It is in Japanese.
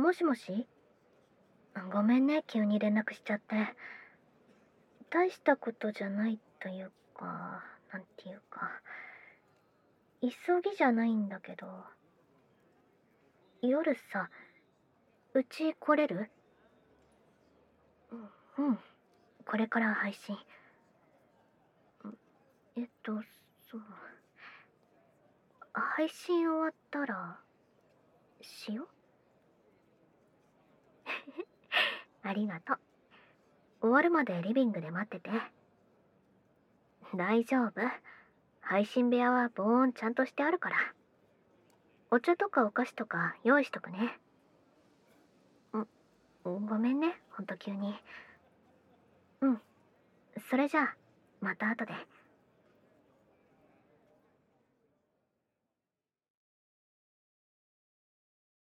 もしもし。ごめんね、急に連絡しちゃって。大したことじゃないというか、なんていうか、急ぎじゃないんだけど、夜さ、うち来れる？うん、これから配信。そう。配信終わったら、しよう。ありがとう。終わるまでリビングで待ってて。大丈夫。配信部屋は防音ちゃんとしてあるから。お茶とかお菓子とか用意しとくね。ごめんね、ほんと急に。うん。それじゃあ、また後で。